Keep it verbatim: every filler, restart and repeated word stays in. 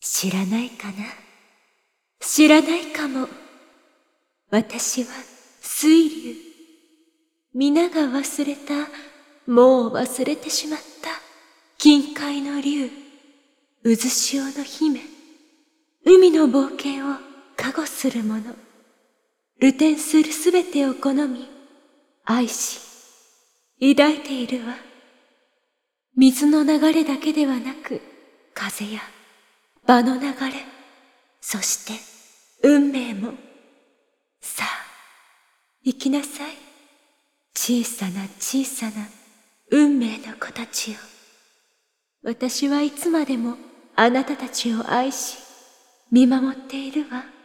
知らないかな。知らないかも。私は水流。皆が忘れた、もう忘れてしまった近海の竜、渦潮の姫、海の冒険を加護する者、流転するすべてを好み、愛し、抱いているわ。水の流れだけではなく、風や場の流れ、そして運命も。さあ、行きなさい。小さな小さな運命の子たちよ。私はいつまでもあなたたちを愛し、見守っているわ。